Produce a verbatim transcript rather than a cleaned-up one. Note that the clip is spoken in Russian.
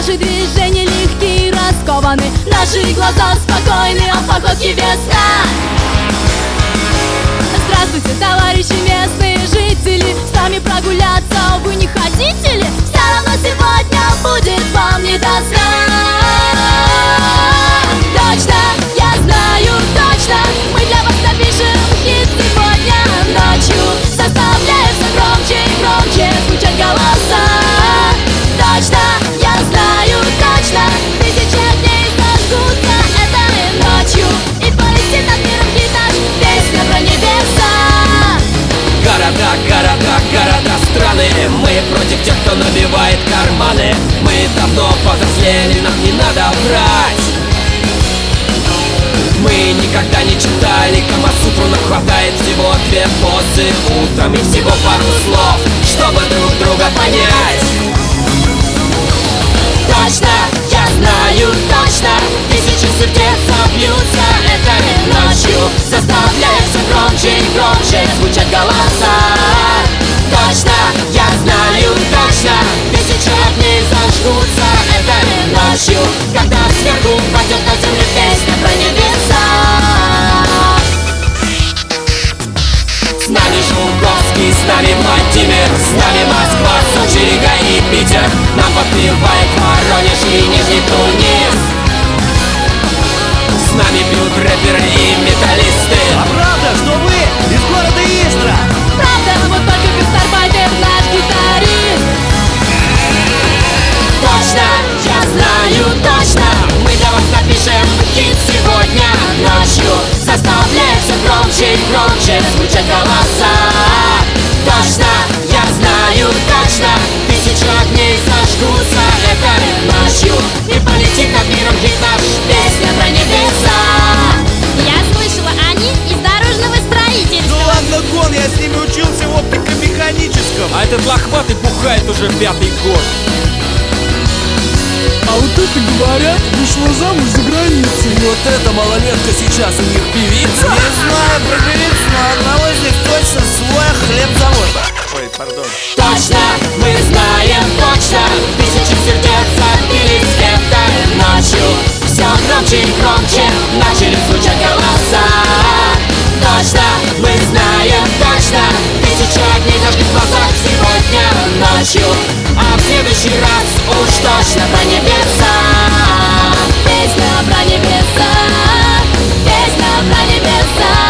Наши движения легкие и раскованы, наши глаза спокойны, а в походке весна. Здравствуйте, товарищи местные жители, с нами прогуляться вы не хотите ли? Все равно сегодня будет вам не до сна. Точно, я знаю, точно, мы для вас напишем хит сегодня ночью, заставляя все громче и громче звучать голоса. Точно, я знаю, точно, тысячи огней зажгутся этой ночью, и полетит над миром хит наш, песня про небеса. Города, города, города, страны, мы против тех, кто набивает карманы. Мы давно повзрослели, нам не надо врать. Мы никогда не читали Камасутру, нам хватает всего две позы утром и всего пару слов, чтобы друг друга понять. Точно, я знаю, точно, тысячи сердец бьются этой ночью, заставляя все громче и громче звучать голоса. Точно, я знаю, точно, тысячи огней зажгутся этой ночью, когда сверху пойдет на землю песня про небеса. С нами Жуковский, с нами Владимир, с нами Москва, Сочи, Рига и Питер. Нам подпевает Воронеж и Нижний Тунис. С нами пьют рэперы и металлисты. А правда, что вы из города Истра? Правда, вот только гастарбайтер наш гитарист. Точно, я знаю, точно, мы для вас напишем хит сегодня ночью, заставляя все громче и громче звучать голоса. Точно, я знаю, точно, тысячи огней зажгутся этой ночью, и полетит над миром хит наш, песня про небеса. Я слышала, они из дорожного Ну строительства. ладно, гон, я с ними учился в оптико-механическом. А этот лохматый бухает уже пятый год. А вот это, говорят, вышла замуж за границей. И вот эта малолетка сейчас у них певица. Не знаю про певиц, но одного из них точно свой хлебзавод. Ой, пардон. Точно, мы знаем точно, тысячи сердец забились этой ночью, все громче и громче начали звучать голоса. Точно, мы знаем точно, тысячи огней зажгли в глазах сегодня ночью, а в следующий раз уж точно про небеса. Песня про небеса, песня про небеса.